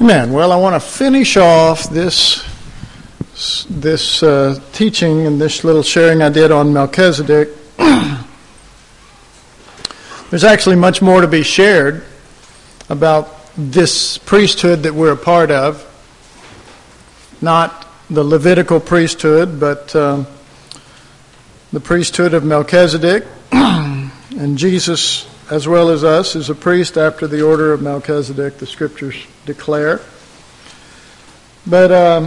Amen. Well, I want to finish off this teaching and this little sharing I did on Melchizedek. There's actually much more to be shared about this priesthood that we're a part of. Not the Levitical priesthood, but the priesthood of Melchizedek. And Jesus, as well as us, is a priest after the order of Melchizedek, the Scriptures declare. But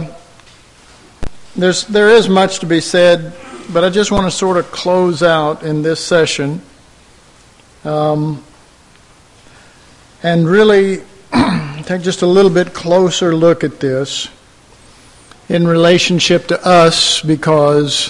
there is much to be said, but I just want to sort of close out in this session and really take just a little bit closer look at this in relationship to us, because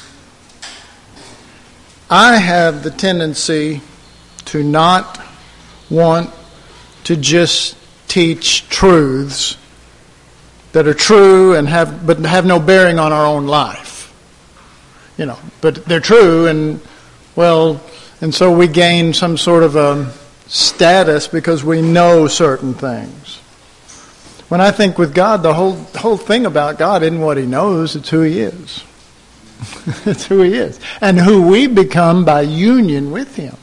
I have the tendency to not want to just teach truths that are true and have no bearing on our own life. You know, but they're true, and so we gain some sort of a status because we know certain things. When I think with God, the whole thing about God isn't what He knows, it's who He is. It's who He is. And who we become by union with Him.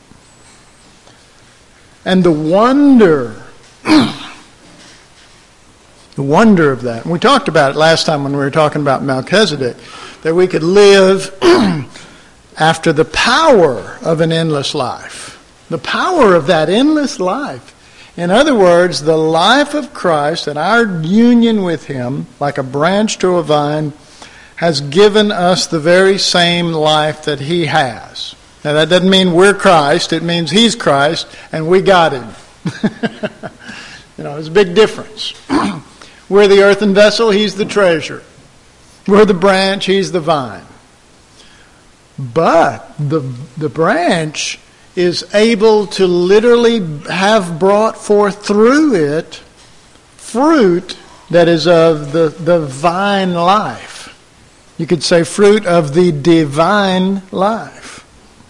And the wonder of that. And we talked about it last time when we were talking about Melchizedek, that we could live after the power of an endless life. The power of that endless life. In other words, the life of Christ and our union with Him, like a branch to a vine, has given us the very same life that He has. Now that doesn't mean we're Christ, it means He's Christ and we got Him. There's a big difference. We're the earthen vessel, He's the treasure. We're the branch, He's the vine. But the branch is able to literally have brought forth through it fruit that is of the vine life. You could say fruit of the divine life.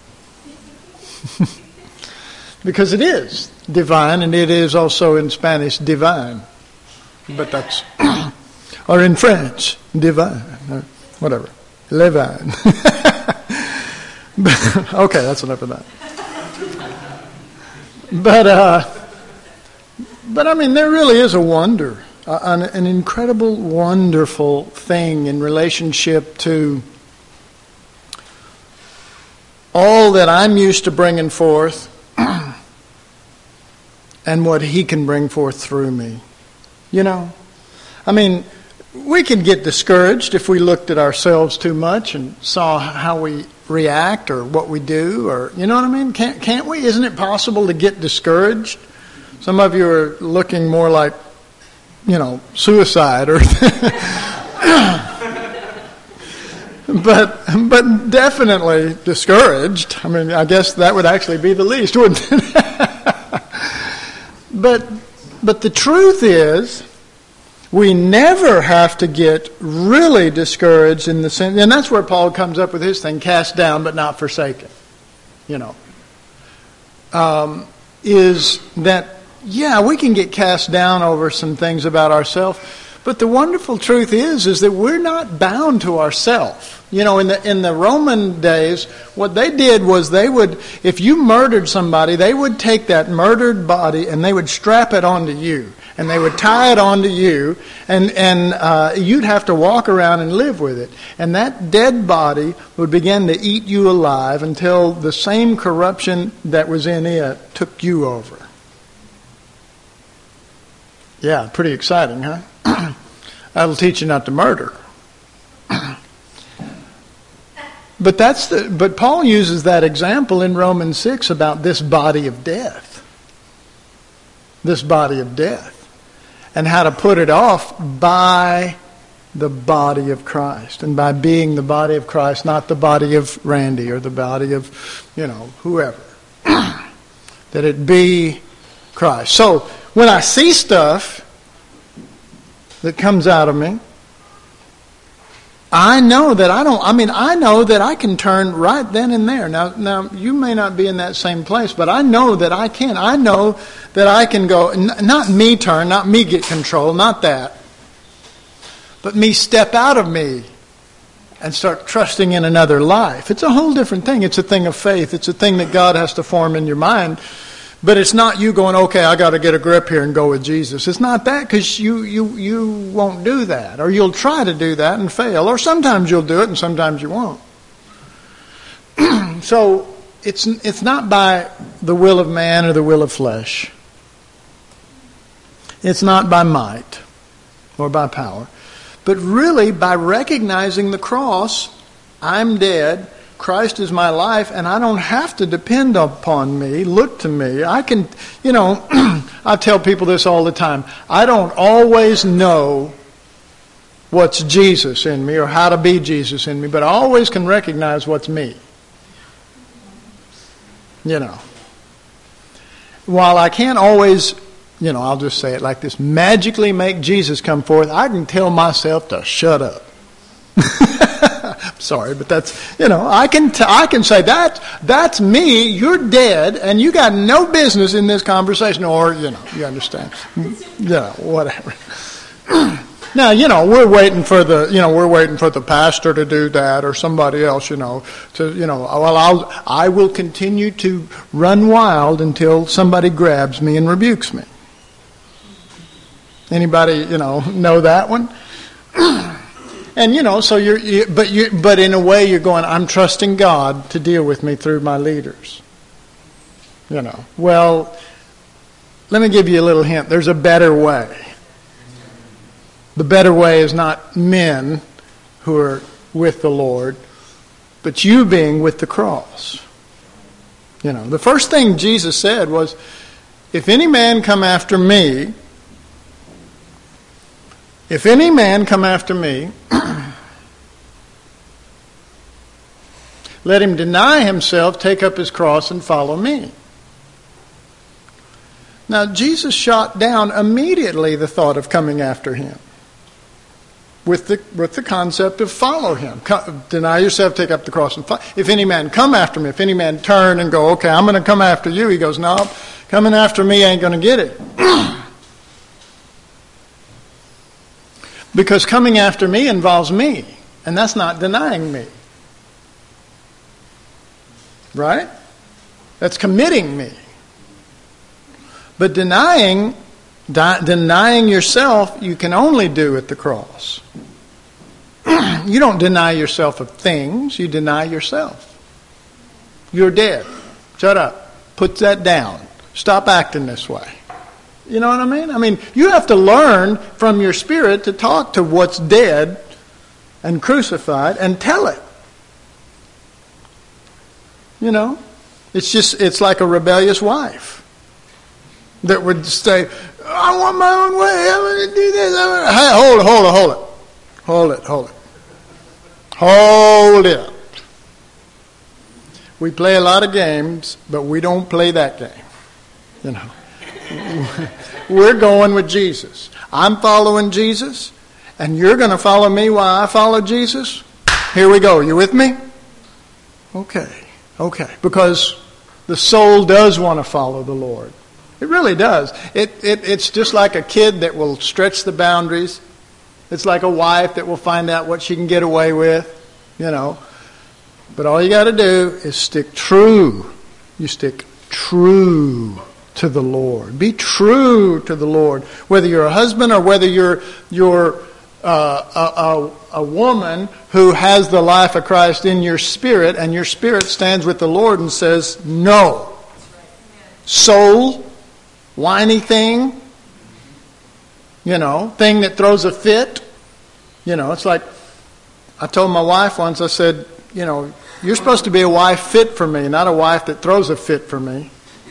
Because it is divine, and it is also in Spanish divine. But that's, or in French, divine, or whatever, le vin. Okay, that's enough of that. But I mean, there really is a wonder, an incredible, wonderful thing in relationship to all that I'm used to bringing forth and what He can bring forth through me. I mean, we can get discouraged if we looked at ourselves too much and saw how we react or what we do, or you know what I mean? Can't we? Isn't it possible to get discouraged? Some of you are looking more like, suicide or but definitely discouraged. I mean, I guess that would actually be the least, wouldn't it? But the truth is, we never have to get really discouraged in the sense, and that's where Paul comes up with his thing, cast down but not forsaken. Is that, we can get cast down over some things about ourselves, but the wonderful truth is that we're not bound to ourselves. In the Roman days, what they did was they would, if you murdered somebody, they would take that murdered body and they would strap it onto you. And they would tie it onto you, and you'd have to walk around and live with it. And that dead body would begin to eat you alive until the same corruption that was in it took you over. Yeah, pretty exciting, huh? That'll teach you not to murder. But Paul uses that example in Romans 6 about this body of death. This body of death. And how to put it off by the body of Christ. And by being the body of Christ, not the body of Randy or the body of, whoever. That it be Christ. So, when I see stuff that comes out of me, I know that I know that I can turn right then and there. Now you may not be in that same place, but I know that I can. I know that I can go, not me turn, not me get control, not that. But me step out of me and start trusting in another life. It's a whole different thing. It's a thing of faith. It's a thing that God has to form in your mind. But it's not you going, okay, I got to get a grip here and go with Jesus. It's not that, because you won't do that. Or you'll try to do that and fail. Or sometimes you'll do it and sometimes you won't. So it's not by the will of man or the will of flesh. It's not by might or by power. But really by recognizing the cross, I'm dead, Christ is my life, and I don't have to depend upon me, look to me. I can, I tell people this all the time. I don't always know what's Jesus in me or how to be Jesus in me, but I always can recognize what's me. While I can't always, I'll just say it like this, magically make Jesus come forth, I can tell myself to shut up. Sorry, but that's, I can say that's me, you're dead, and you got no business in this conversation, or, you understand. Whatever. Now, we're waiting for the pastor to do that, or somebody else, I will continue to run wild until somebody grabs me and rebukes me. Anybody, know that one? And so but in a way you're going, I'm trusting God to deal with me through my leaders. Well, let me give you a little hint. There's a better way. The better way is not men who are with the Lord, but you being with the cross. The first thing Jesus said was, if any man come after me, let him deny himself, take up his cross, and follow me. Now, Jesus shot down immediately the thought of coming after him with the concept of follow him. Deny yourself, take up the cross, and follow. If any man come after me, if any man turn and go, okay, I'm going to come after you, he goes, no, coming after me ain't going to get it. Because coming after me involves me, and that's not denying me. Right? That's committing me. But denying yourself, you can only do at the cross. You don't deny yourself of things, you deny yourself. You're dead. Shut up. Put that down. Stop acting this way. You know what I mean? I mean, you have to learn from your spirit to talk to what's dead and crucified and tell it. It's like a rebellious wife that would say, I want my own way, I'm going to do this. Hey, hold it. We play a lot of games, but we don't play that game. We're going with Jesus. I'm following Jesus, and you're going to follow me while I follow Jesus? Here we go. You with me? Okay. Because the soul does want to follow the Lord. It really does. It's just like a kid that will stretch the boundaries. It's like a wife that will find out what she can get away with, But all you got to do is stick true. You stick true to the Lord. Be true to the Lord. Whether you're a husband or whether you're a woman who has the life of Christ in your spirit, and your spirit stands with the Lord and says, no. Soul, whiny thing, thing that throws a fit. It's like, I told my wife once, I said, you're supposed to be a wife fit for me, not a wife that throws a fit for me.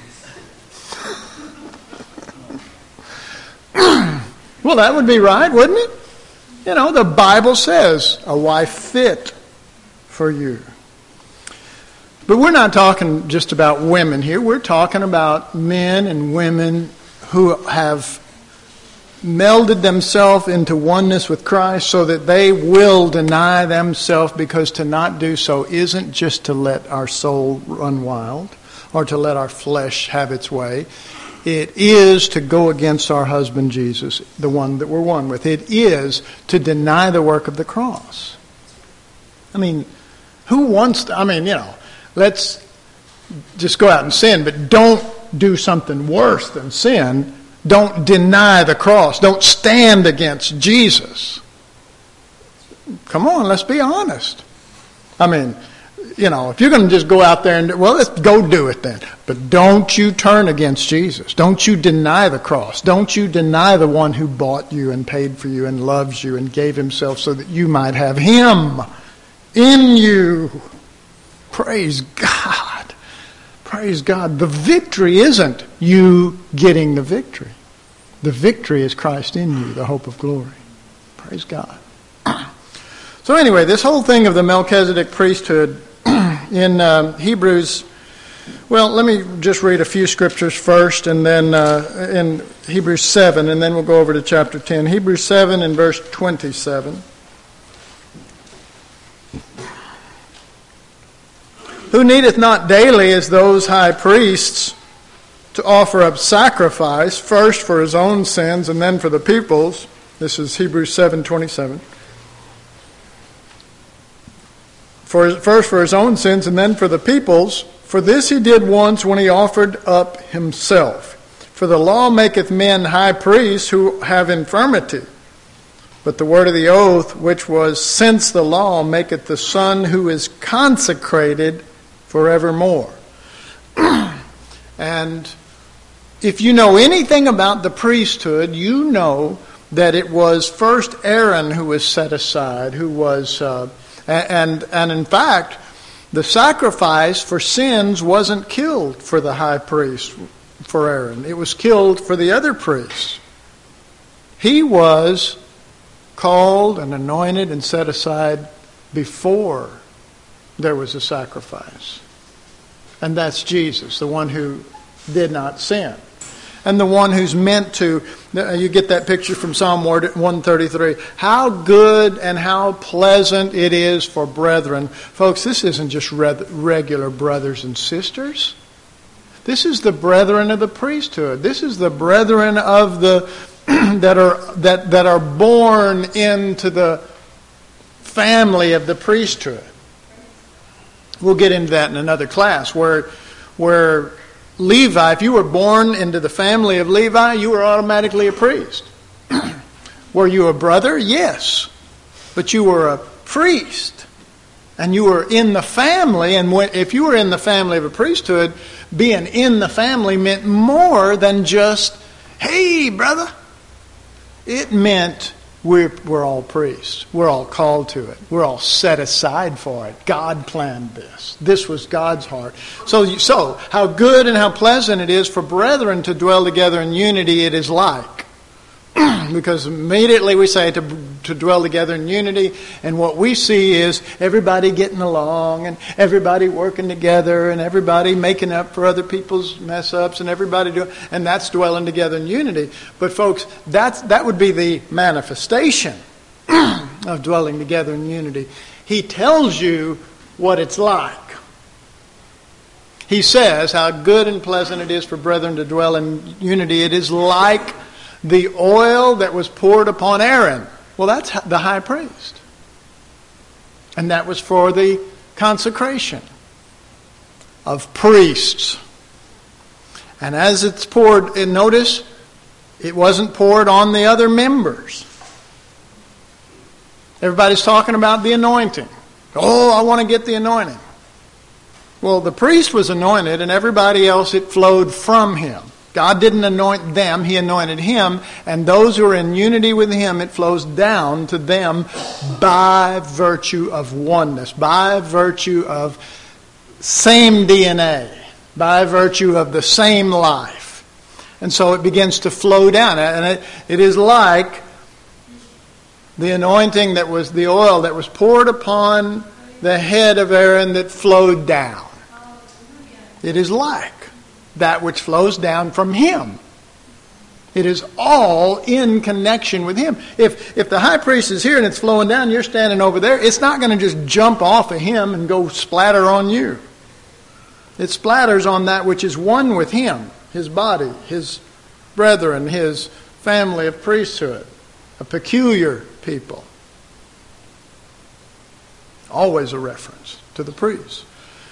Well, that would be right, wouldn't it? The Bible says a wife fit for you. But we're not talking just about women here. We're talking about men and women who have melded themselves into oneness with Christ so that they will deny themselves, because to not do so isn't just to let our soul run wild or to let our flesh have its way. It is to go against our husband Jesus, the one that we're one with. It is to deny the work of the cross. I mean, who wants to, let's just go out and sin, but don't do something worse than sin. Don't deny the cross. Don't stand against Jesus. Come on, let's be honest. I mean, if you're going to just go out there and, let's go do it then. But don't you turn against Jesus. Don't you deny the cross. Don't you deny the one who bought you and paid for you and loves you and gave himself so that you might have him in you. Praise God. Praise God. The victory isn't you getting the victory. The victory is Christ in you, the hope of glory. Praise God. So anyway, this whole thing of the Melchizedek priesthood in Hebrews, let me just read a few scriptures first, and then in Hebrews 7, and then we'll go over to chapter 10. Hebrews 7 and verse 27. Who needeth not daily as those high priests to offer up sacrifice, first for his own sins and then for the people's. This is Hebrews 7:27. First for his own sins and then for the people's. For this he did once when he offered up himself. For the law maketh men high priests who have infirmity. But the word of the oath, which was since the law, maketh the Son who is consecrated forevermore. And if you know anything about the priesthood, you know that it was first Aaron who was set aside, who was, and in fact, the sacrifice for sins wasn't killed for the high priest, for Aaron. It was killed for the other priests. He was called and anointed and set aside before there was a sacrifice. And that's Jesus, the one who did not sin. And the one who's meant to, you get that picture from Psalm 133. How good and how pleasant it is for brethren. Folks, this isn't just regular brothers and sisters. This is the brethren of the priesthood. This is the brethren of the that are born into the family of the priesthood. We'll get into that in another class, where Levi, if you were born into the family of Levi, you were automatically a priest. Were you a brother? Yes. But you were a priest. And you were in the family, and if you were in the family of a priesthood, being in the family meant more than just, hey, brother. It meant we're all priests. We're all called to it. We're all set aside for it. God planned this. This was God's heart. So how good and how pleasant it is for brethren to dwell together in unity, it is like. Because immediately we say to dwell together in unity, and what we see is everybody getting along and everybody working together and everybody making up for other people's mess ups and everybody doing, and that's dwelling together in unity. But folks, that would be the manifestation of dwelling together in unity. He tells you what it's like. He says how good and pleasant it is for brethren to dwell in unity. It is like the oil that was poured upon Aaron. Well, that's the high priest. And that was for the consecration of priests. And as it's poured, and notice, it wasn't poured on the other members. Everybody's talking about the anointing. Oh, I want to get the anointing. Well, the priest was anointed, and everybody else, it flowed from him. God didn't anoint them, He anointed him, and those who are in unity with Him, it flows down to them by virtue of oneness, by virtue of same DNA, by virtue of the same life. And so it begins to flow down, and it is like the anointing that was the oil that was poured upon the head of Aaron that flowed down. It is like that which flows down from him. It is all in connection with him. If the high priest is here and it's flowing down, you're standing over there, it's not going to just jump off of him and go splatter on you. It splatters on that which is one with him, his body, his brethren, his family of priesthood, a peculiar people. Always a reference to the priest.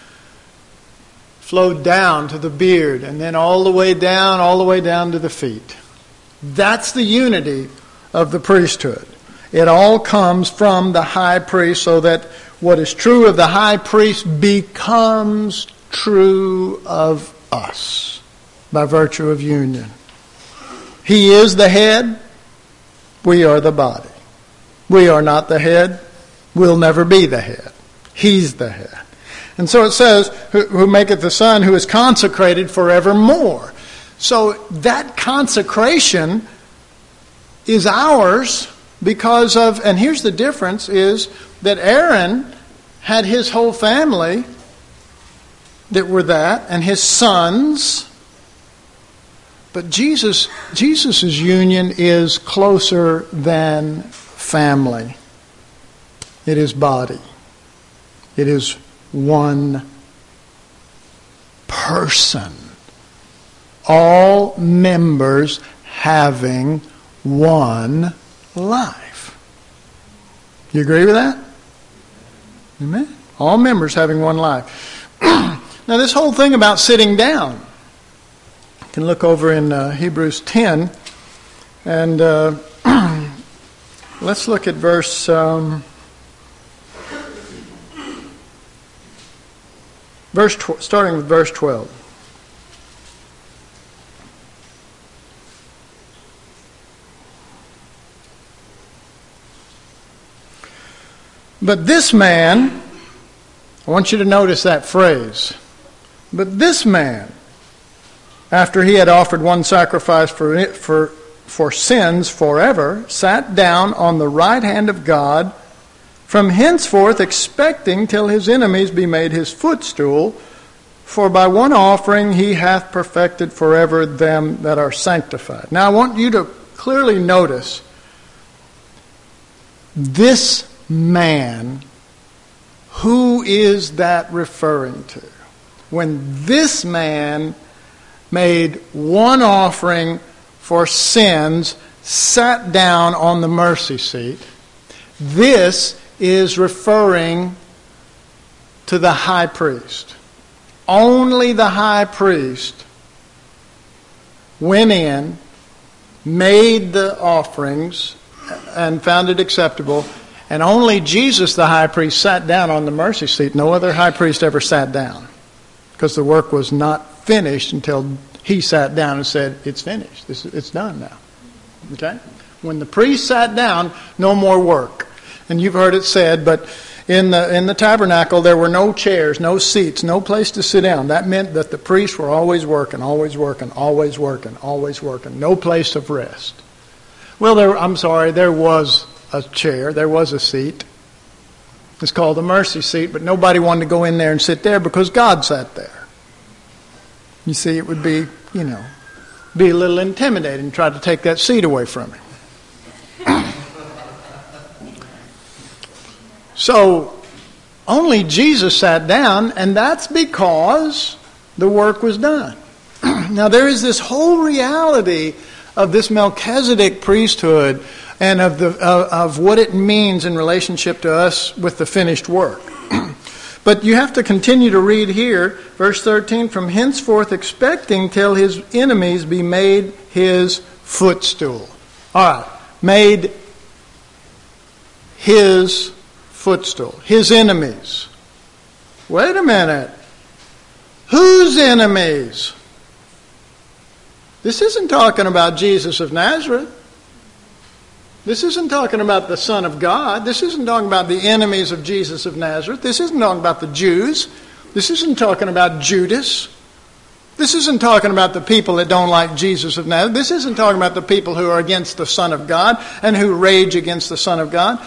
Flowed down to the beard and then all the way down to the feet. That's the unity of the priesthood. It all comes from the high priest, so that what is true of the high priest becomes true of us by virtue of union. He is the head. We are the body. We are not the head. We'll never be the head. He's the head. And so it says, who maketh the Son, who is consecrated forevermore. So that consecration is ours because of, and here's the difference, is that Aaron had his whole family that were that, and his sons. But Jesus' union is closer than family. It is body. It is one person. All members having one life. You agree with that? Amen. All members having one life. Now this whole thing about sitting down, you can look over in Hebrews 10, and let's look at starting with verse 12. But this man, I want you to notice that phrase. But this man, after he had offered one sacrifice for sins forever, sat down on the right hand of God, from henceforth expecting till his enemies be made his footstool. For by one offering he hath perfected forever them that are sanctified. Now I want you to clearly notice this man. Who is that referring to? When this man made one offering for sins, sat down on the mercy seat, this is referring to the high priest. Only the high priest went in, made the offerings, and found it acceptable. And only Jesus, the high priest, sat down on the mercy seat. No other high priest ever sat down, because the work was not finished until he sat down and said, it's finished. It's done now. Okay? When the priest sat down, no more work. And you've heard it said, but in the tabernacle there were no chairs, no seats, no place to sit down. That meant that the priests were always working, always working, always working, always working. No place of rest. Well, there was a chair, there was a seat. It's called the mercy seat, but nobody wanted to go in there and sit there because God sat there. You see, it would be a little intimidating to try to take that seat away from him. So, only Jesus sat down, and that's because the work was done. Now, there is this whole reality of this Melchizedek priesthood and of what it means in relationship to us with the finished work. But you have to continue to read here, verse 13, from henceforth expecting till his enemies be made his footstool. All right, made his footstool, his enemies. Wait a minute. Whose enemies? This isn't talking about Jesus of Nazareth. This isn't talking about the Son of God. This isn't talking about the enemies of Jesus of Nazareth. This isn't talking about the Jews. This isn't talking about Judas. This isn't talking about the people that don't like Jesus of Nazareth. This isn't talking about the people who are against the Son of God and who rage against the Son of God.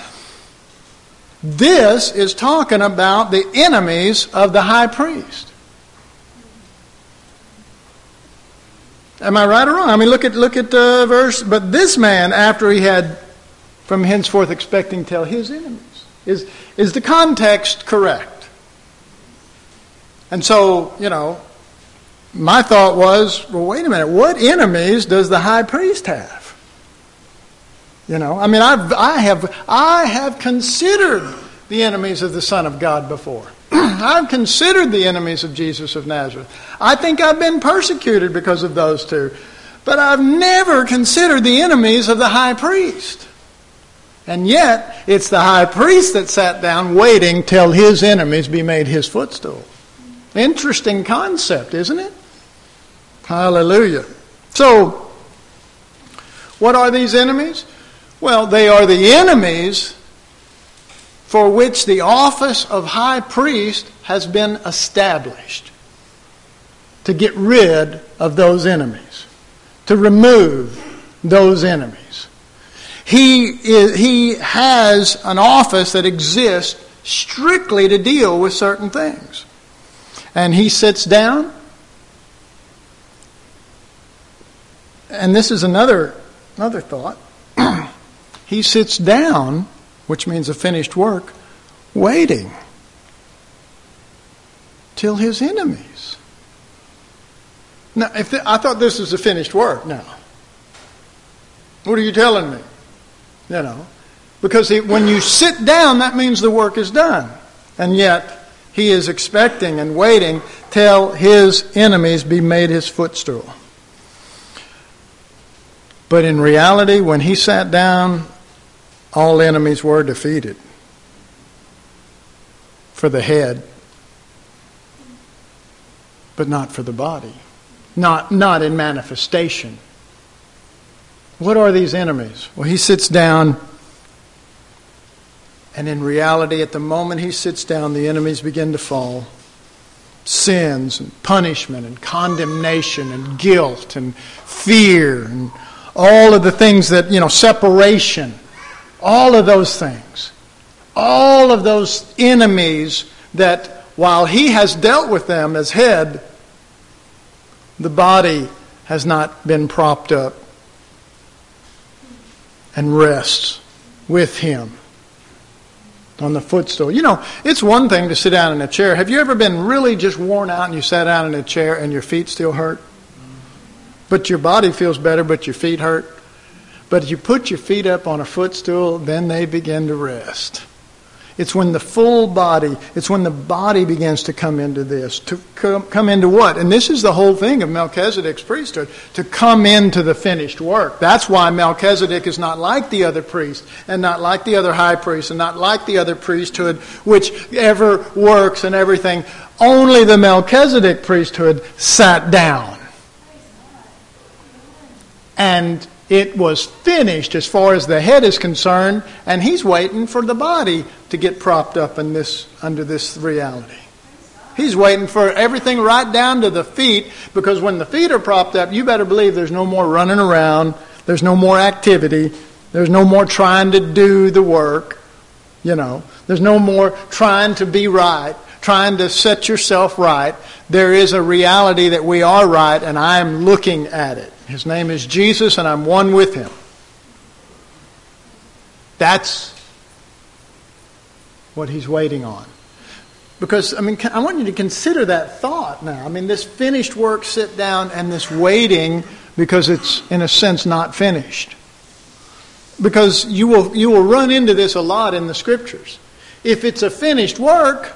This is talking about the enemies of the high priest. Am I right or wrong? I mean, look at verse. But this man, after he had from henceforth expecting tell his enemies. Is the context correct? And so, my thought was, well, wait a minute. What enemies does the high priest have? I have considered the enemies of the Son of God before. I've considered the enemies of Jesus of Nazareth. I think I've been persecuted because of those two. But I've never considered the enemies of the high priest. And yet, it's the high priest that sat down waiting till his enemies be made his footstool. Interesting concept, isn't it? Hallelujah. So, what are these enemies? Well, they are the enemies for which the office of high priest has been established. To get rid of those enemies. To remove those enemies. He has an office that exists strictly to deal with certain things. And he sits down. And this is another thought. He sits down, which means a finished work, waiting till his enemies. Now, I thought this was a finished work now. What are you telling me? Because when you sit down, that means the work is done. And yet, he is expecting and waiting till his enemies be made his footstool. But in reality, when he sat down, all enemies were defeated. For the head, but not for the body. Not in manifestation. What are these enemies? Well, he sits down, and in reality, at the moment he sits down, the enemies begin to fall. Sins and punishment and condemnation and guilt and fear and all of the things that, separation. All of those things. All of those enemies that while he has dealt with them as head, the body has not been propped up and rests with him on the footstool. It's one thing to sit down in a chair. Have you ever been really just worn out and you sat down in a chair and your feet still hurt? But your body feels better, but your feet hurt. But if you put your feet up on a footstool, then they begin to rest. It's when the body begins to come into this. To come into what? And this is the whole thing of Melchizedek's priesthood. To come into the finished work. That's why Melchizedek is not like the other priests, and not like the other high priests, and not like the other priesthood, which ever works and everything. Only the Melchizedek priesthood sat down. And it was finished as far as the head is concerned, and he's waiting for the body to get propped up under this reality. He's waiting for everything right down to the feet, because when the feet are propped up, you better believe there's no more running around, there's no more activity, there's no more trying to do the work, there's no more trying to be right, trying to set yourself right. There is a reality that we are right, and I am looking at it. His name is Jesus, and I'm one with him. That's what he's waiting on. Because, I want you to consider that thought now. This finished work, sit down, and this waiting, because it's, in a sense, not finished. Because you will run into this a lot in the Scriptures. If it's a finished work,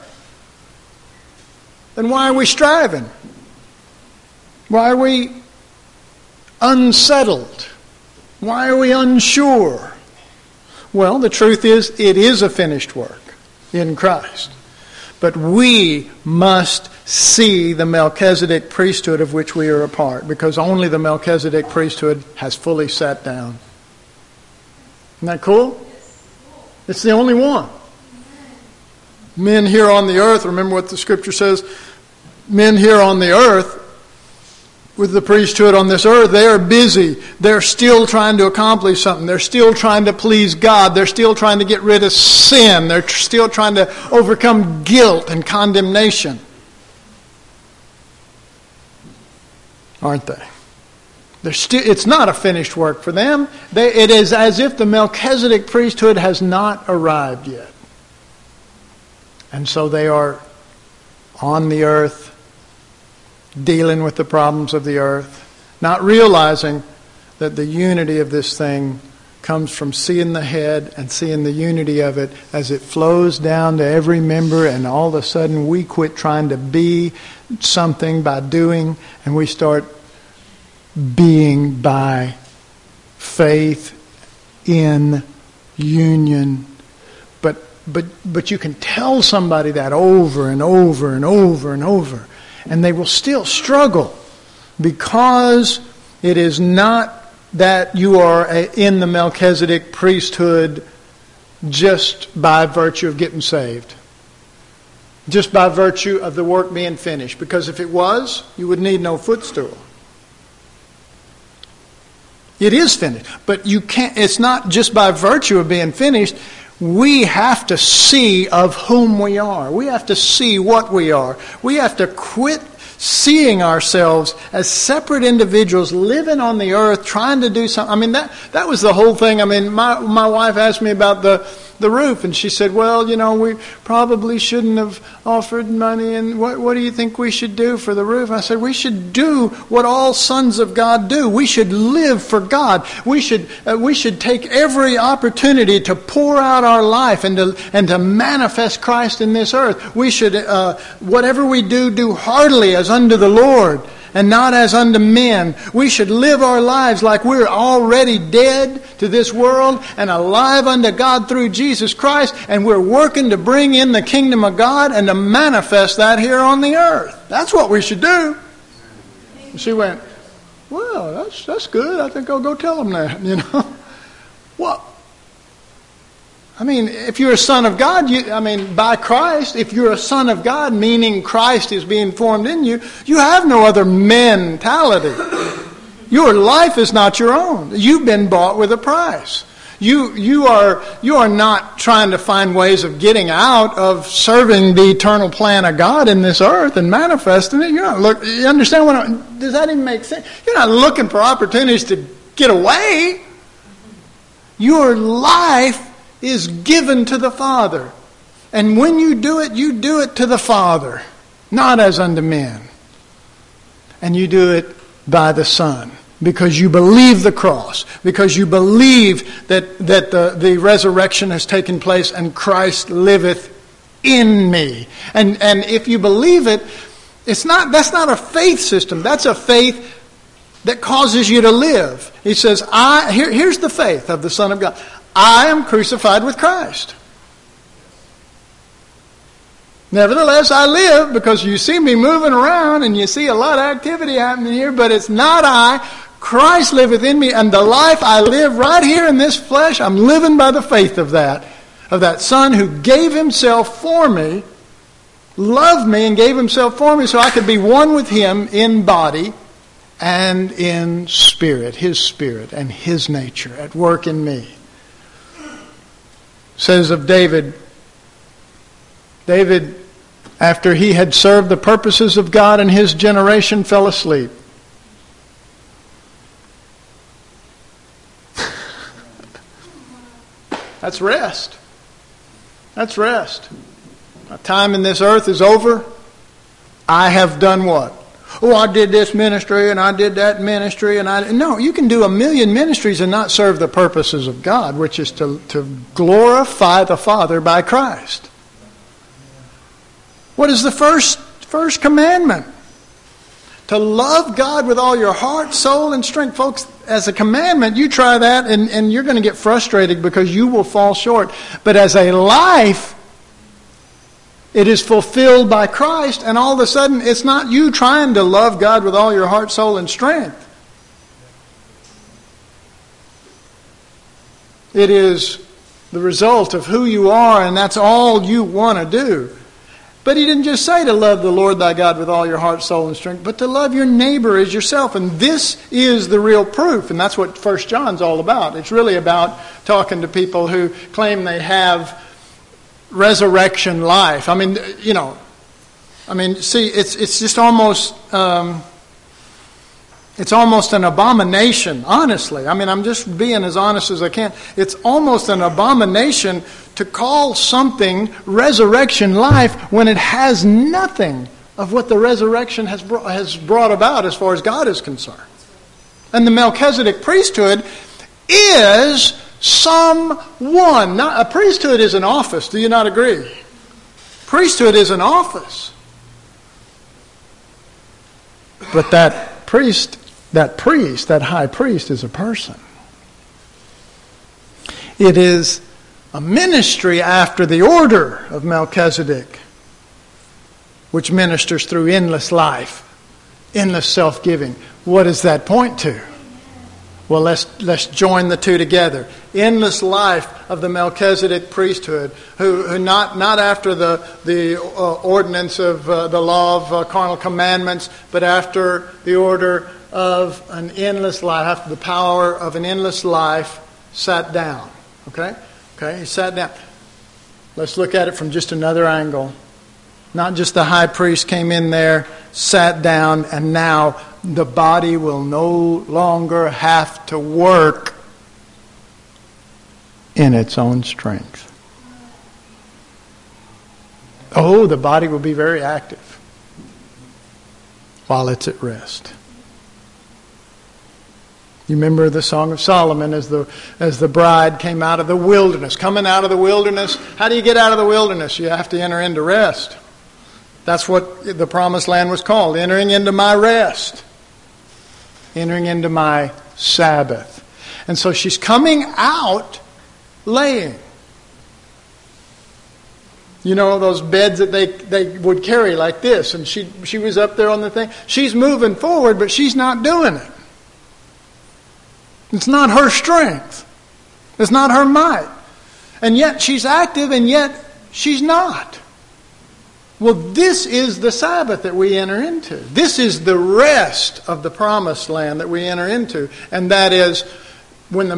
then why are we striving? Why are we unsettled? Why are we unsure? Well, the truth is, it is a finished work in Christ. But we must see the Melchizedek priesthood of which we are a part, because only the Melchizedek priesthood has fully sat down. Isn't that cool? It's the only one. Men here on the earth, remember what the Scripture says, men here on the earth, with the priesthood on this earth, they are busy. They're still trying to accomplish something. They're still trying to please God. They're still trying to get rid of sin. They're still trying to overcome guilt and condemnation. Aren't they? It's not a finished work for them. It is as if the Melchizedek priesthood has not arrived yet. And so they are on the earth, dealing with the problems of the earth, not realizing that the unity of this thing comes from seeing the head and seeing the unity of it as it flows down to every member, and all of a sudden we quit trying to be something by doing, and we start being by faith in union. But you can tell somebody that over and over and over and over, and they will still struggle, because it is not that you are in the Melchizedek priesthood just by virtue of getting saved, just by virtue of the work being finished. Because if it was, you would need no footstool. It is finished, but you can't. It's not just by virtue of being finished. We have to see of whom we are. We have to see what we are. We have to quit seeing ourselves as separate individuals living on the earth trying to do something. I mean, that was the whole thing. I mean, my wife asked me about the roof, and she said, well, we probably shouldn't have offered money, and what do you think we should do for the roof? I said, we should do what all sons of God do. We should live for God. We should take every opportunity to pour out our life and to manifest Christ in this earth. We should, whatever we do heartily as unto the Lord, and not as unto men. We should live our lives like we're already dead to this world and alive unto God through Jesus Christ, and we're working to bring in the kingdom of God and to manifest that here on the earth. That's what we should do. And she went, well, that's good. I think I'll go tell them that, Well, I mean, if you're a son of God, by Christ, if you're a son of God, meaning Christ is being formed in you, you have no other mentality. Your life is not your own. You've been bought with a price. You are not trying to find ways of getting out of serving the eternal plan of God in this earth and manifesting it. You understand does that even make sense? You're not looking for opportunities to get away. Your life is given to the Father. And when you do it to the Father, not as unto men. And you do it by the Son, because you believe the cross, because you believe that the resurrection has taken place and Christ liveth in me. And if you believe it, that's not a faith system. That's a faith that causes you to live. He says, here's the faith of the Son of God. I am crucified with Christ. Nevertheless, I live, because you see me moving around and you see a lot of activity happening here, but it's not I. Christ liveth in me, and the life I live right here in this flesh, I'm living by the faith of that Son who gave himself for me, loved me and gave himself for me so I could be one with him in body and in spirit, his spirit and his nature at work in me. Says of David, after he had served the purposes of God in his generation, fell asleep. That's rest. That's rest. My time in this earth is over. I have done what? Oh, I did this ministry and I did that ministry. No, you can do a million ministries and not serve the purposes of God, which is to glorify the Father by Christ. What is the first commandment? To love God with all your heart, soul, and strength. Folks, as a commandment, you try that and you're going to get frustrated because you will fall short. But as a life, it is fulfilled by Christ, and all of a sudden it's not you trying to love God with all your heart, soul, and strength. It is the result of who you are, and that's all you want to do. But he didn't just say to love the Lord thy God with all your heart, soul, and strength, but to love your neighbor as yourself. And this is the real proof, and that's what 1 John's all about. It's really about talking to people who claim they have resurrection life. See, it's just almost It's almost an abomination, honestly. I mean, I'm just being as honest as I can. It's almost an abomination to call something resurrection life when it has nothing of what the resurrection has brought about as far as God is concerned. And the Melchizedek priesthood is someone. A priesthood is an office. Do you not agree? Priesthood is an office. But that high priest is a person. It is a ministry after the order of Melchizedek, which ministers through endless life, endless self-giving. What does that point to? Well, let's join the two together. Endless life of the Melchizedek priesthood, who not after the ordinance of the law of carnal commandments, but after the order of an endless life, after the power of an endless life, sat down. Okay, he sat down. Let's look at it from just another angle. Not just the high priest came in there, sat down, and now the body will no longer have to work in its own strength. Oh, the body will be very active while it's at rest. You remember the Song of Solomon as the bride came out of the wilderness. Coming out of the wilderness, how do you get out of the wilderness? You have to enter into rest. That's what the promised land was called, entering into my rest. Entering into my Sabbath. And so she's coming out laying. You know those beds that they would carry like this, and she was up there on the thing. She's moving forward, but she's not doing it. It's not her strength. It's not her might. And yet she's active, and yet she's not. Well, this is the Sabbath that we enter into. This is the rest of the promised land that we enter into. And that is when the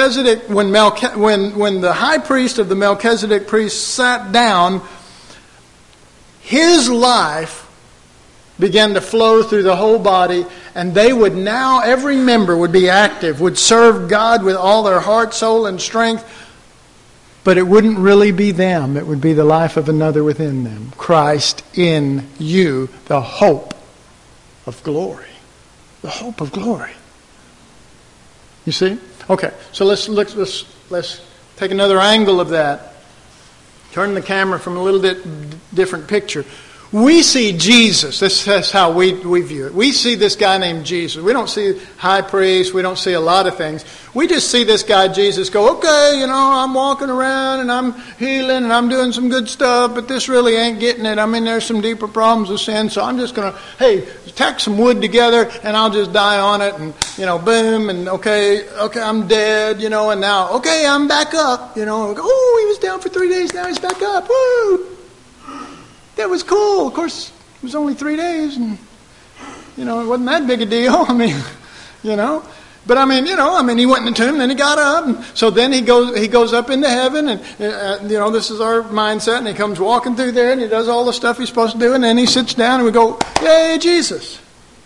high priest of the Melchizedek priest sat down, his life began to flow through the whole body, and they would now, every member would be active, would serve God with all their heart, soul, and strength. But it wouldn't really be them. It would be the life of another within them. Christ in you, the hope of glory. The hope of glory. You see? Okay, so let's take another angle of that. Turn the camera from a little bit different picture. We see Jesus. This is how we view it. We see this guy named Jesus. We don't see high priest. We don't see a lot of things. We just see this guy Jesus go, okay, I'm walking around and I'm healing and I'm doing some good stuff, but this really ain't getting it. I mean, there's some deeper problems with sin, so I'm just going to, tack some wood together and I'll just die on it and, boom, and okay, I'm dead, and now, okay, I'm back up, oh, he was down for 3 days, now he's back up, woo! That was cool. Of course, it was only 3 days, and it wasn't that big a deal. I mean, but he went in the tomb, then he got up, and so then he goes up into heaven, and this is our mindset, and he comes walking through there, and he does all the stuff he's supposed to do, and then he sits down, and we go, yay, Jesus.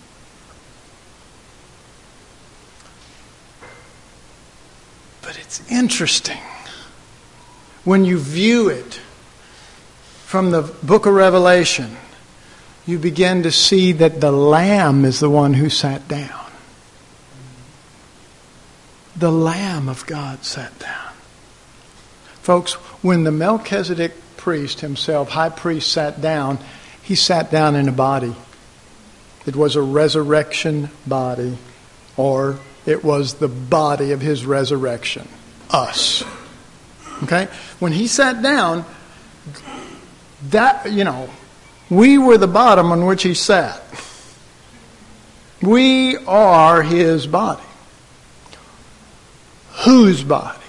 But it's interesting when you view it from the book of Revelation, you begin to see that the Lamb is the one who sat down. The Lamb of God sat down. Folks, when the Melchizedek priest himself, high priest, sat down, he sat down in a body. It was a resurrection body, or it was the body of his resurrection, us. Okay? When he sat down, that, we were the bottom on which he sat. We are his body. Whose body?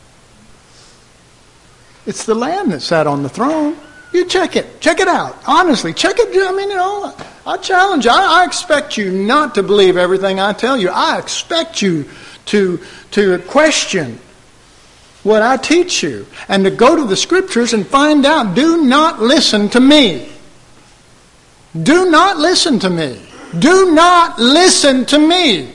It's the Lamb that sat on the throne. You check it. Check it out. Honestly, check it. I challenge you. I expect you not to believe everything I tell you. I expect you to question what I teach you, and to go to the Scriptures and find out. Do not listen to me. Do not listen to me. Do not listen to me.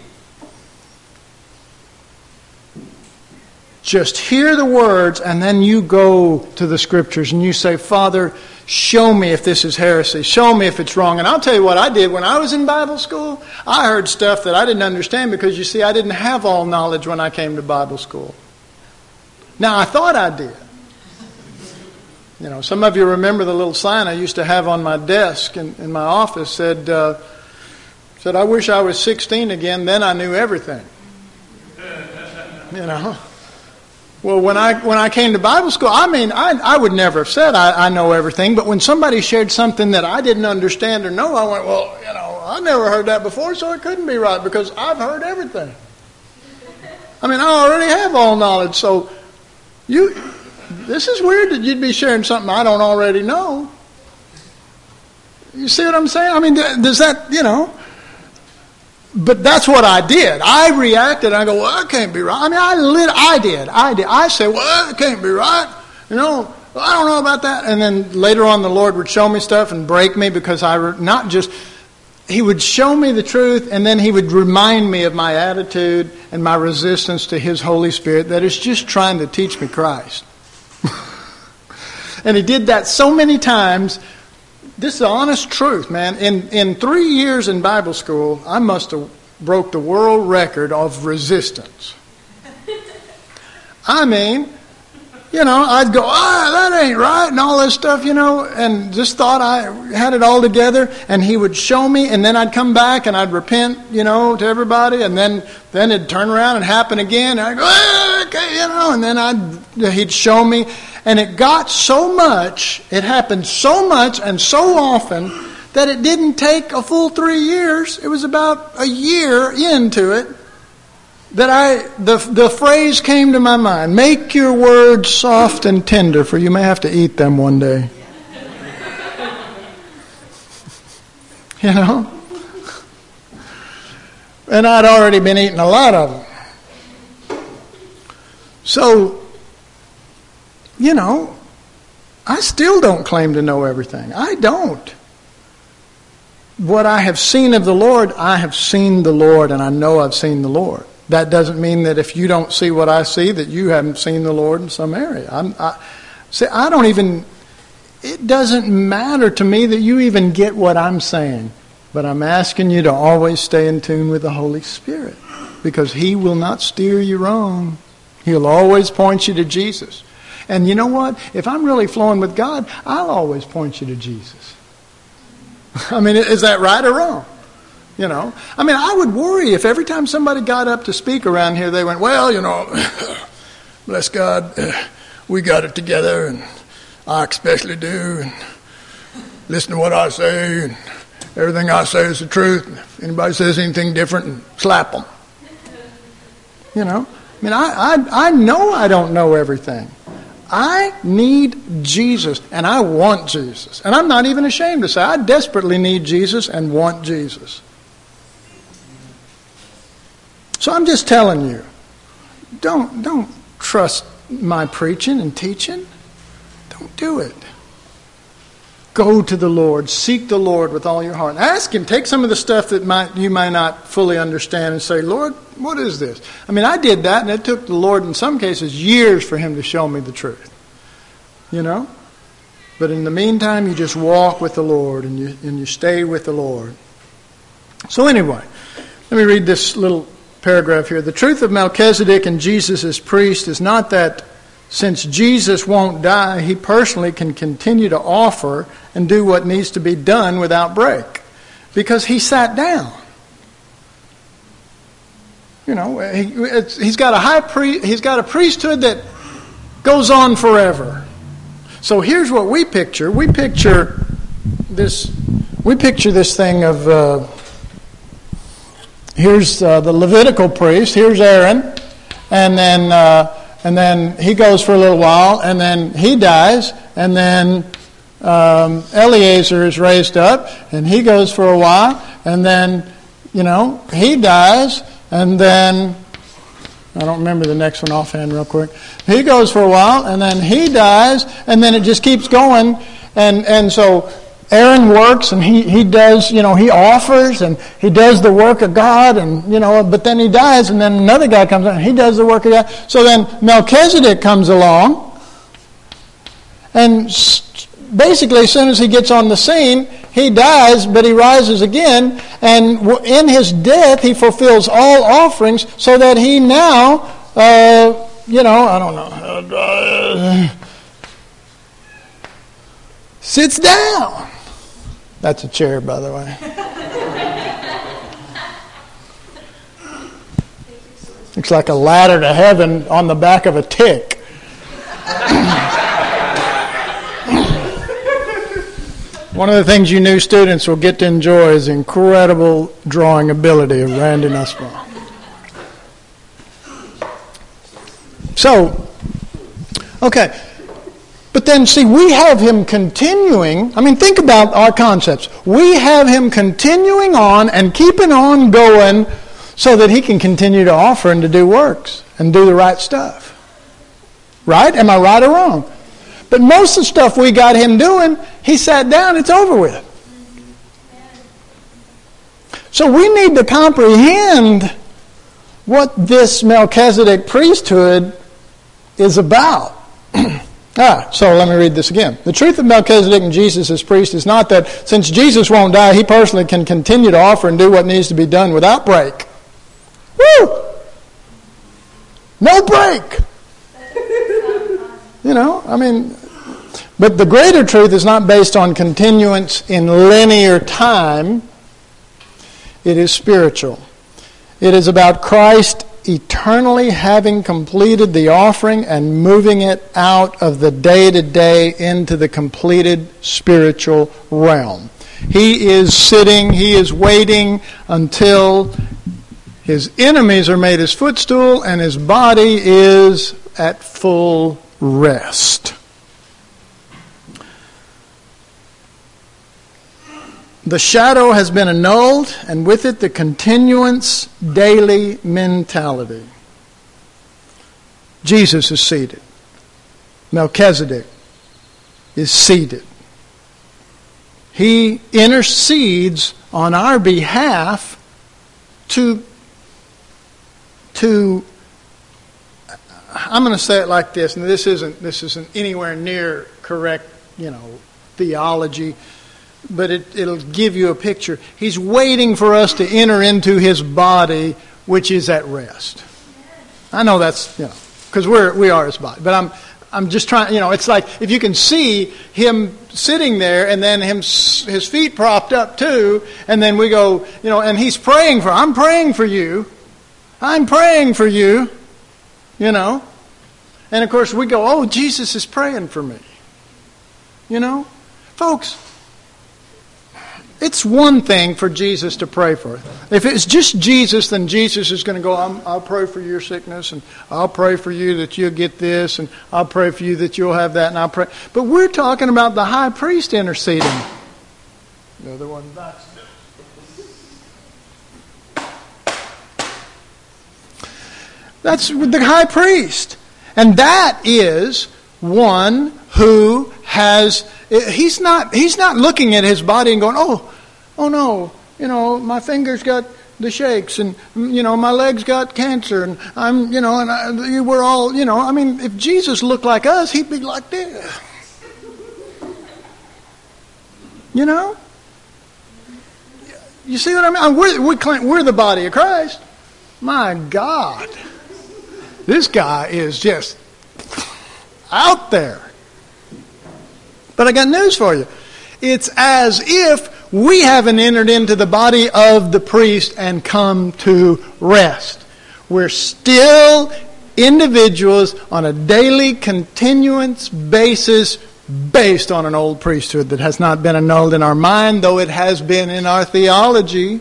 Just hear the words, and then you go to the Scriptures and you say, Father, show me if this is heresy. Show me if it's wrong. And I'll tell you what I did when I was in Bible school. I heard stuff that I didn't understand because, you see, I didn't have all knowledge when I came to Bible school. Now, I thought I did. You know, some of you remember the little sign I used to have on my desk in my office said, I wish I was 16 again, then I knew everything. You know. Well, when I came to Bible school, I would never have said I know everything, but when somebody shared something that I didn't understand or know, I went, well, you know, I never heard that before, so it couldn't be right because I've heard everything. I mean, I already have all knowledge, so this is weird that you'd be sharing something I don't already know. You see what I'm saying? I mean, does that, you know... But that's what I did. I reacted. I go, well, that can't be right. I mean, I did. I said, well, that can't be right. You know, I don't know about that. And then later on, the Lord would show me stuff and break me because He would show me the truth, and then He would remind me of my attitude and my resistance to His Holy Spirit that is just trying to teach me Christ. And He did that so many times. This is the honest truth, man. In 3 years in Bible school, I must have broke the world record of resistance. I mean, you know, I'd go, that ain't right, and all this stuff, you know, and just thought I had it all together, and He would show me, and then I'd come back, and I'd repent, you know, to everybody, and then it'd turn around and happen again, and I'd go, okay, you know, and then He'd show me. And it got so much, it happened so much and so often that it didn't take a full 3 years. It was about a year into it that the phrase came to my mind, make your words soft and tender, for you may have to eat them one day. You know? And I'd already been eating a lot of them. So, you know, I still don't claim to know everything. I don't. What I have seen of the Lord, I have seen the Lord, and I know I've seen the Lord. That doesn't mean that if you don't see what I see, that you haven't seen the Lord in some area. It doesn't matter to me that you even get what I'm saying. But I'm asking you to always stay in tune with the Holy Spirit, because He will not steer you wrong. He'll always point you to Jesus. And you know what? If I'm really flowing with God, I'll always point you to Jesus. I mean, is that right or wrong? You know? I mean, I would worry if every time somebody got up to speak around here, they went, well, you know, bless God, we got it together, and I especially do, and listen to what I say, and everything I say is the truth. If anybody says anything different, slap them. You know? I mean, I know I don't know everything. I need Jesus, and I want Jesus. And I'm not even ashamed to say I desperately need Jesus and want Jesus. So I'm just telling you, don't trust my preaching and teaching. Don't do it. Go to the Lord. Seek the Lord with all your heart. Ask Him. Take some of the stuff that you might not fully understand and say, Lord, what is this? I mean, I did that, and it took the Lord, in some cases, years for Him to show me the truth. You know? But in the meantime, you just walk with the Lord, and you stay with the Lord. So anyway, let me read this little paragraph here. The truth of Melchizedek and Jesus as priest is not that since Jesus won't die, He personally can continue to offer and do what needs to be done without break, because He sat down. You know, He's got a priesthood that goes on forever. So here's what we picture. We picture this thing of here's the Levitical priest. Here's Aaron, and then he goes for a little while, and then he dies, and then Eleazar is raised up, and he goes for a while, and then, you know, he dies, and then, I don't remember the next one offhand real quick. He goes for a while, and then he dies, and then it just keeps going, and so Aaron works and he does, he offers and he does the work of God and, but then he dies and then another guy comes in and he does the work of God. So then Melchizedek comes along and basically as soon as he gets on the scene, he dies, but he rises again, and in his death he fulfills all offerings so that he now, I don't know, sits down. That's a chair, by the way. Looks like a ladder to heaven on the back of a tick. One of the things you new students will get to enjoy is the incredible drawing ability of Randy Nussbaum. So, okay. But then, see, we have him continuing. Think about our concepts. We have him continuing on and keeping on going so that he can continue to offer and to do works and do the right stuff. Right? Am I right or wrong? But most of the stuff we got him doing, he sat down, it's over with. So we need to comprehend what this Melchizedek priesthood is about. So let me read this again. The truth of Melchizedek and Jesus as priest is not that since Jesus won't die, he personally can continue to offer and do what needs to be done without break. Woo! No break! But the greater truth is not based on continuance in linear time. It is spiritual. It is about Christ eternally having completed the offering and moving it out of the day-to-day into the completed spiritual realm. He is sitting, he is waiting until his enemies are made his footstool and his body is at full rest. The shadow has been annulled, and with it the continuance daily mentality. Jesus is seated. Melchizedek is seated. He intercedes on our behalf to I'm going to say it like this, and this isn't anywhere near correct, theology. But it'll give you a picture. He's waiting for us to enter into his body, which is at rest. I know that's, because we are his body. But I'm just trying, it's like if you can see him sitting there and then his feet propped up too, and then we go, and he's praying I'm praying for you. I'm praying for you, And of course we go, oh, Jesus is praying for me. Folks, it's one thing for Jesus to pray for. If it's just Jesus, then Jesus is going to go, I'll pray for your sickness, and I'll pray for you that you'll get this, and I'll pray for you that you'll have that, and I'll pray. But we're talking about the high priest interceding. The other one back. That's the high priest. And that is one who has... He's not looking at his body and going, oh no, my fingers got the shakes, and my legs got cancer, and we're all, if Jesus looked like us, he'd be like this. You see what I mean? We're the body of Christ. My God, this guy is just out there. But I got news for you. It's as if we haven't entered into the body of the priest and come to rest. We're still individuals on a daily continuance basis based on an old priesthood that has not been annulled in our mind, though it has been in our theology.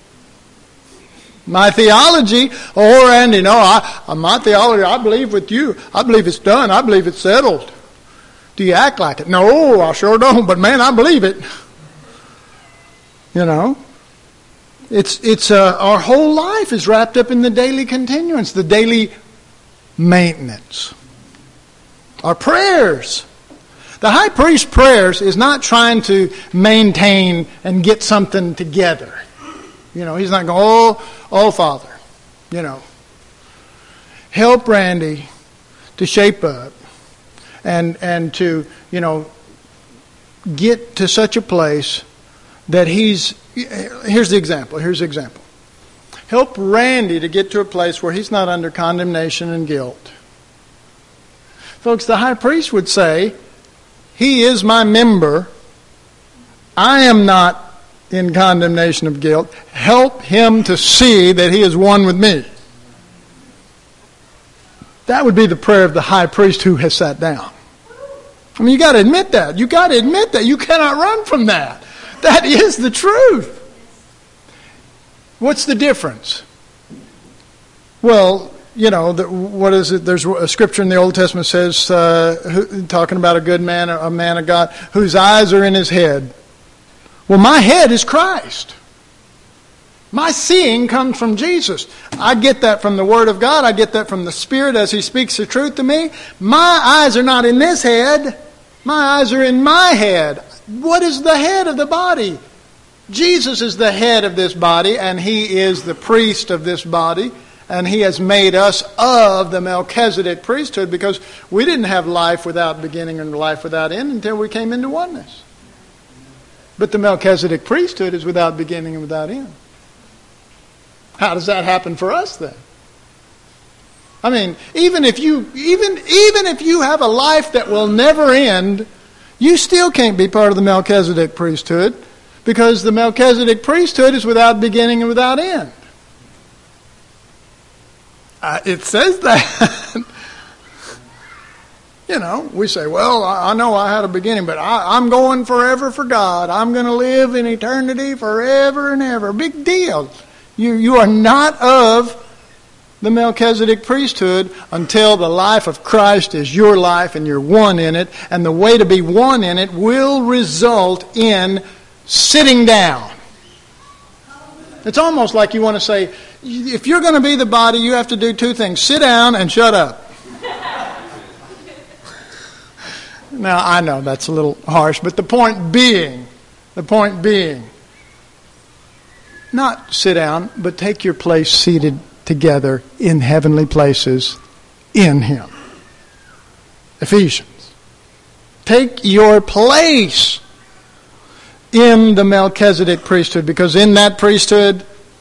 My theology, Randy, my theology, I believe with you. I believe it's done. I believe it's settled. Do you act like it? No, I sure don't, but man, I believe it. It's our whole life is wrapped up in the daily continuance, the daily maintenance. Our prayers. The high priest's prayers is not trying to maintain and get something together. He's not going, oh, Father, help Randy to shape up and to, get to such a place that here's the example. Help Randy to get to a place where he's not under condemnation and guilt. Folks, the high priest would say, he is my member. I am not in condemnation of guilt. Help him to see that he is one with me. That would be the prayer of the high priest who has sat down. I mean, you got to admit that. You got to admit that. You cannot run from that. That is the truth. What's the difference? Well, what is it? There's a scripture in the Old Testament says, talking about a good man, a man of God, whose eyes are in his head. Well, my head is Christ. My seeing comes from Jesus. I get that from the Word of God. I get that from the Spirit as He speaks the truth to me. My eyes are not in this head. My eyes are in my head. What is the head of the body? Jesus is the head of this body, and He is the priest of this body, and He has made us of the Melchizedek priesthood, because we didn't have life without beginning and life without end until we came into oneness. But the Melchizedek priesthood is without beginning and without end. How does that happen for us then? I mean, even if you have a life that will never end, you still can't be part of the Melchizedek priesthood, because the Melchizedek priesthood is without beginning and without end. It says that. We say, well, I know I had a beginning, but I'm going forever for God. I'm going to live in eternity forever and ever. Big deal. You are not of the Melchizedek priesthood until the life of Christ is your life and you're one in it. And the way to be one in it will result in sitting down. It's almost like you want to say, if you're going to be the body, you have to do two things. Sit down and shut up. Now, I know that's a little harsh, but the point being, not sit down, but take your place seated together in heavenly places in Him. Ephesians. Take your place in the Melchizedek priesthood, because in that priesthood,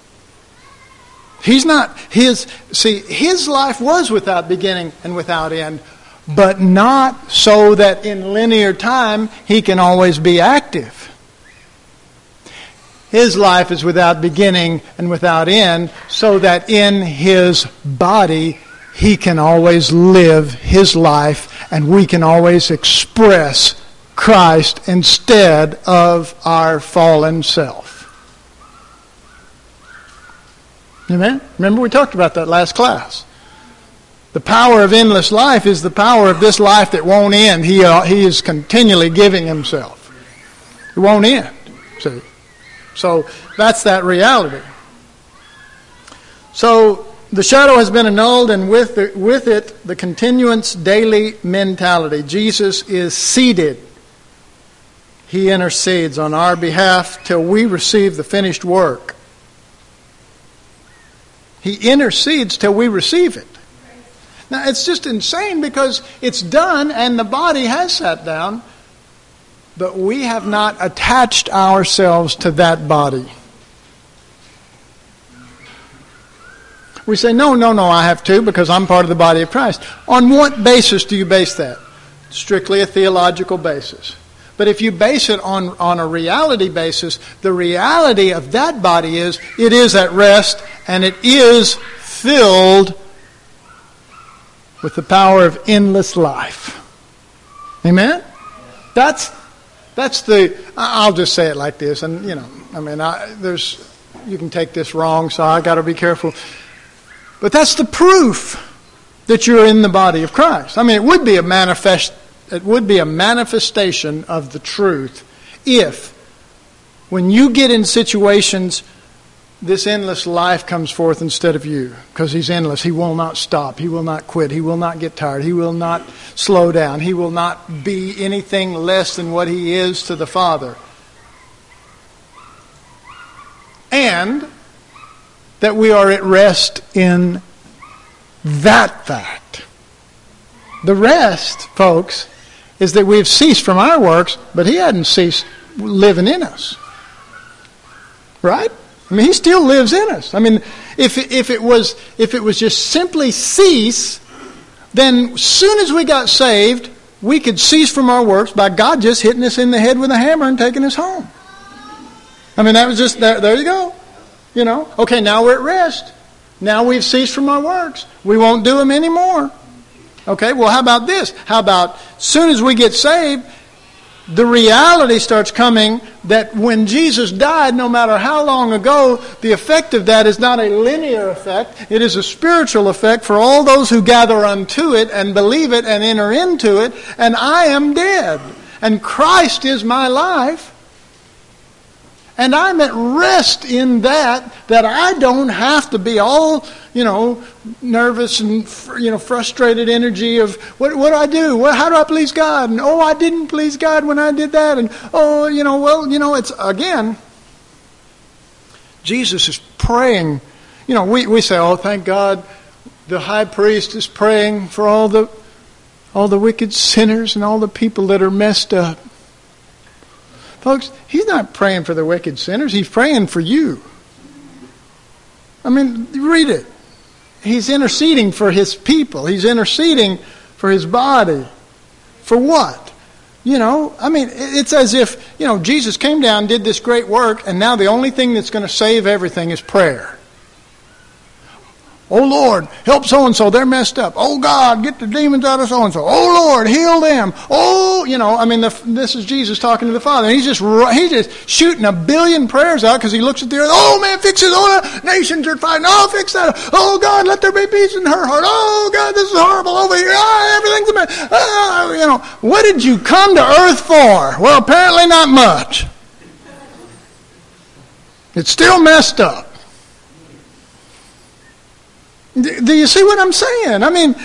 his life was without beginning and without end, but not so that in linear time he can always be active. His life is without beginning and without end, so that in his body he can always live his life, and we can always express Christ instead of our fallen self. Amen? Remember, we talked about that last class. The power of endless life is the power of this life that won't end. He is continually giving Himself. It won't end. See? So that's that reality. So the shadow has been annulled, and with it, the continuance daily mentality. Jesus is seated. He intercedes on our behalf till we receive the finished work. He intercedes till we receive it. Now, it's just insane, because it's done and the body has sat down, but we have not attached ourselves to that body. We say, no, I have to, because I'm part of the body of Christ. On what basis do you base that? Strictly a theological basis. But if you base it on a reality basis, the reality of that body is it is at rest, and it is filled with the power of endless life. Amen? That's I'll just say it like this, and you can take this wrong, so I got to be careful. But that's the proof that you're in the body of Christ. I mean, it would be a manifestation of the truth if, when you get in situations this endless life comes forth instead of you, because He's endless. He will not stop. He will not quit. He will not get tired. He will not slow down. He will not be anything less than what He is to the Father. And that we are at rest in that fact. The rest, folks, is that we've ceased from our works, but He hadn't ceased living in us. Right? I mean, He still lives in us. I mean, if it was just simply cease, then as soon as we got saved, we could cease from our works by God just hitting us in the head with a hammer and taking us home. I mean, that was just, there you go. You know, okay, now we're at rest. Now we've ceased from our works. We won't do them anymore. Okay, well, how about this? How about as soon as we get saved, the reality starts coming that when Jesus died, no matter how long ago, the effect of that is not a linear effect. It is a spiritual effect for all those who gather unto it and believe it and enter into it. And I am dead. And Christ is my life. And I'm at rest in that I don't have to be all, nervous and, frustrated energy of, what do I do? How do I please God? And, I didn't please God when I did that. And, it's, again, Jesus is praying. We say, thank God, the high priest is praying for all the wicked sinners and all the people that are messed up. Folks, He's not praying for the wicked sinners. He's praying for you. I mean, read it. He's interceding for His people. He's interceding for His body. For what? It's as if, Jesus came down, did this great work, and now the only thing that's going to save everything is prayer. Oh, Lord, help so-and-so. They're messed up. Oh, God, get the demons out of so-and-so. Oh, Lord, heal them. This is Jesus talking to the Father. And he's just shooting a billion prayers out because He looks at the earth. Oh, man, fix it. Oh, the nations are fighting. Oh, fix that. Oh, God, let there be peace in her heart. Oh, God, this is horrible over here. Everything's a mess. What did you come to earth for? Well, apparently not much. It's still messed up. Do you see what I'm saying? I mean,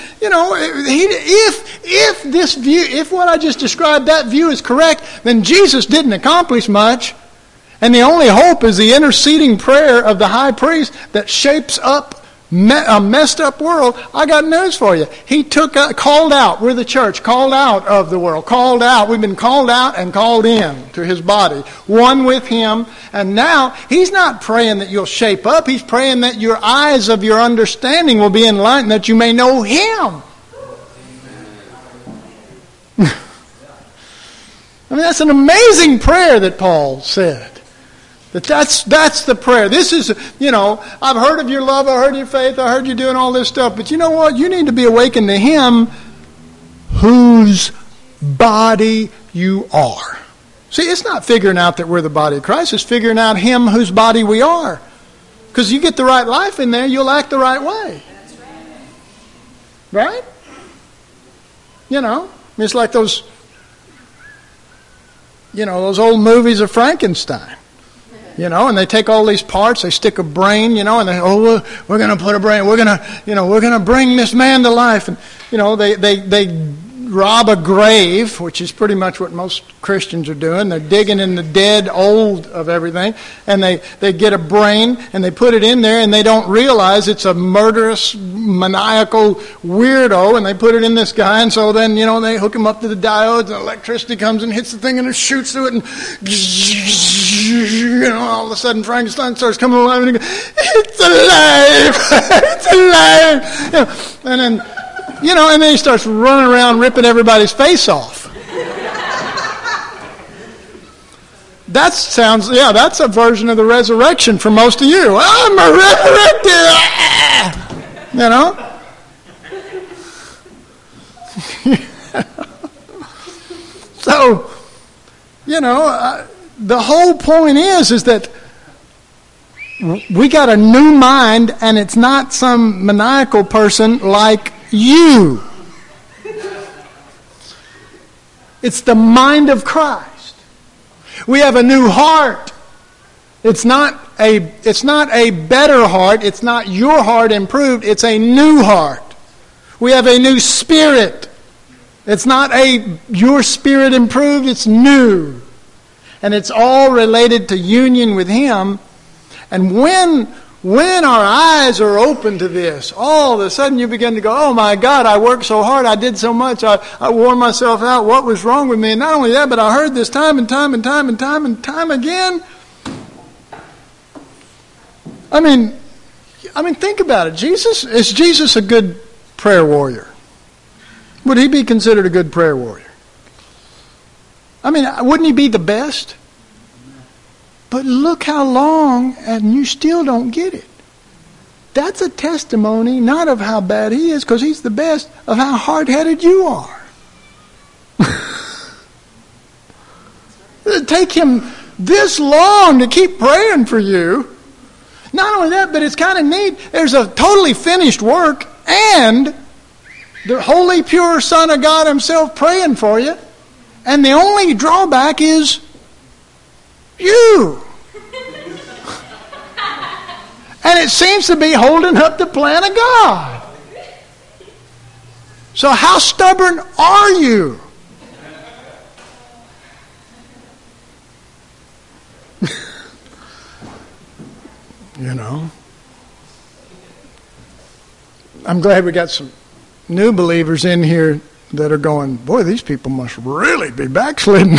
if this view, if what I just described, that view is correct, then Jesus didn't accomplish much. And the only hope is the interceding prayer of the high priest that shapes up a messed up world. I got news for you. He called out. We're the church, called out of the world, called out. We've been called out and called in to His body, one with Him. And now He's not praying that you'll shape up. He's praying that your eyes of your understanding will be enlightened, that you may know Him. I mean, that's an amazing prayer that Paul said. That's the prayer. This is, I've heard of your love, I heard your faith, I heard you doing all this stuff. But you know what? You need to be awakened to Him whose body you are. See, it's not figuring out that we're the body of Christ. It's figuring out Him whose body we are. Because you get the right life in there, you'll act the right way. Right? It's like those old movies of Frankenstein. And they take all these parts, they stick a brain, and they, we're going to put a brain, we're going to bring this man to life. And, they rob a grave, which is pretty much what most Christians are doing. They're digging in the dead old of everything, and they get a brain, and they put it in there, and they don't realize it's a murderous, maniacal weirdo, and they put it in this guy, and so then, they hook him up to the diodes, and electricity comes and hits the thing, and it shoots through it, and all of a sudden Frankenstein starts coming alive, and he goes, it's alive! It's alive! And then, and then he starts running around ripping everybody's face off. That's a version of the resurrection for most of you. I'm resurrected! So, the whole point is that we got a new mind, and it's not some maniacal person like you. It's the mind of Christ. We have a new heart. It's not a better heart. It's not your heart improved. It's a new heart. We have a new spirit. It's not your spirit improved. It's new. And it's all related to union with Him. And when our eyes are open to this, all of a sudden you begin to go, oh my God, I worked so hard, I did so much, I wore myself out, what was wrong with me? And not only that, but I heard this time and time and time and time and time again. I mean, think about it. Is Jesus a good prayer warrior? Would He be considered a good prayer warrior? I mean, wouldn't He be the best? But look how long, and you still don't get it. That's a testimony, not of how bad He is, because He's the best, of how hard-headed you are. It'd take Him this long to keep praying for you. Not only that, but it's kind of neat. There's a totally finished work, and the holy, pure Son of God Himself praying for you. And the only drawback is you. And it seems to be holding up the plan of God. So how stubborn are you? You know. I'm glad we got some new believers in here that are going, boy, these people must really be backslidden.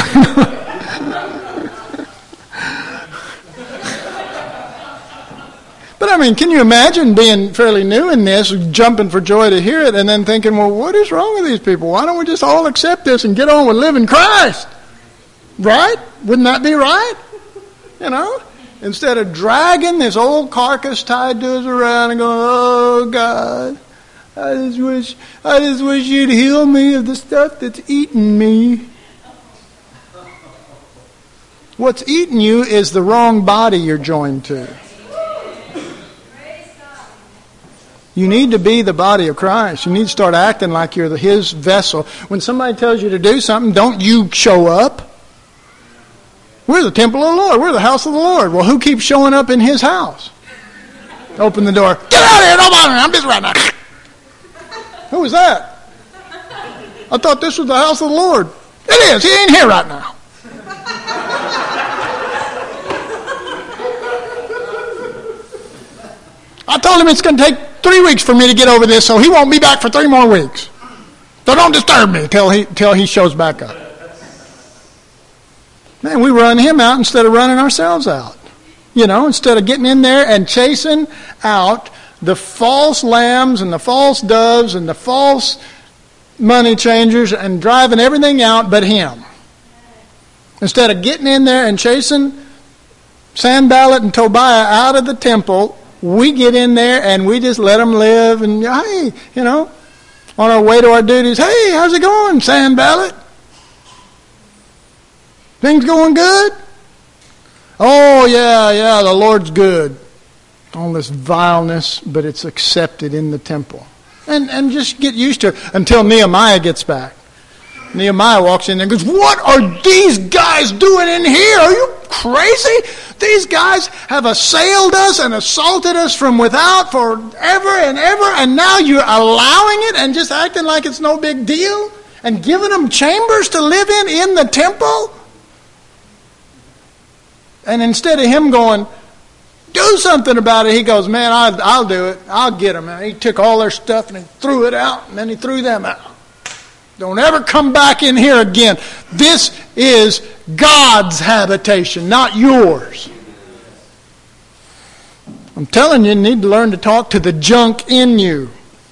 But I mean, can you imagine being fairly new in this, jumping for joy to hear it, and then thinking, well, what is wrong with these people? Why don't we just all accept this and get on with living Christ? Right? Wouldn't that be right? You know? Instead of dragging this old carcass tied to us around and going, oh, God, I just wish You'd heal me of the stuff that's eating me. What's eating you is the wrong body you're joined to. You need to be the body of Christ. You need to start acting like you're His vessel. When somebody tells you to do something, don't you show up. We're the temple of the Lord. We're the house of the Lord. Well, who keeps showing up in His house? Open the door. Get out of here. Don't bother me. I'm busy right now. Who was that? I thought this was the house of the Lord. It is. He ain't here right now. I told him it's going to take 3 weeks for me to get over this, so he won't be back for 3 more weeks. So don't disturb me till he shows back up. Man, we run him out instead of running ourselves out. You know, instead of getting in there and chasing out the false lambs and the false doves and the false money changers and driving everything out but him. Instead of getting in there and chasing Sanballat and Tobiah out of the temple, we get in there and we just let them live. And, hey, you know, on our way to our duties, hey, how's it going, Sanballat? Things going good? Oh, yeah, the Lord's good. All this vileness, but it's accepted in the temple. And just get used to it until Nehemiah gets back. Nehemiah walks in there and goes, what are these guys doing in here? Are you crazy? These guys have assailed us and assaulted us from without forever and ever, and now you're allowing it and just acting like it's no big deal and giving them chambers to live in the temple? And instead of him going, do something about it, he goes, man, I'll do it. I'll get them. And he took all their stuff and he threw it out, and then he threw them out. Don't ever come back in here again. This is God's habitation, not yours. I'm telling you need to learn to talk to the junk in you.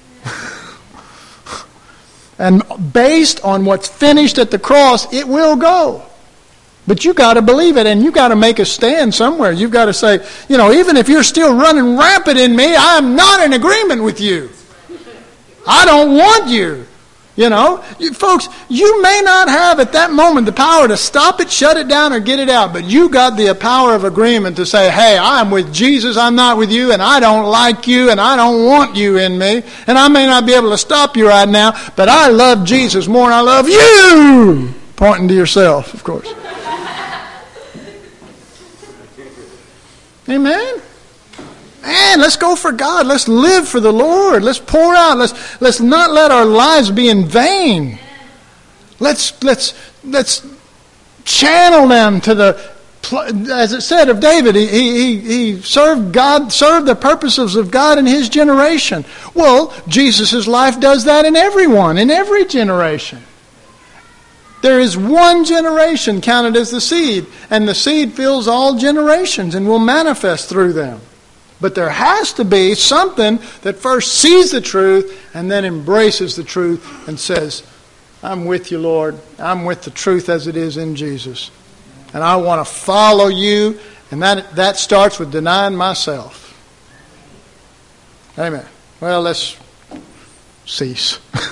And based on what's finished at the cross, it will go. But you got to believe it, and you got to make a stand somewhere. You've got to say, you know, even if you're still running rampant in me, I'm not in agreement with you. I don't want you. You know, folks, you may not have at that moment the power to stop it, shut it down, or get it out, but you got the power of agreement to say, hey, I'm with Jesus, I'm not with you, and I don't like you, and I don't want you in me, and I may not be able to stop you right now, but I love Jesus more than I love you. Pointing to yourself, of course. Amen? Man, let's go for God. Let's live for the Lord. Let's pour out. Let's not let our lives be in vain. Let's channel them to the, as it said of David, he served God, served the purposes of God in his generation. Well, Jesus' life does that in everyone, in every generation. There is one generation counted as the seed, and the seed fills all generations and will manifest through them. But there has to be something that first sees the truth and then embraces the truth and says, I'm with you, Lord. I'm with the truth as it is in Jesus. And I want to follow you. And that starts with denying myself. Amen. Well, let's cease.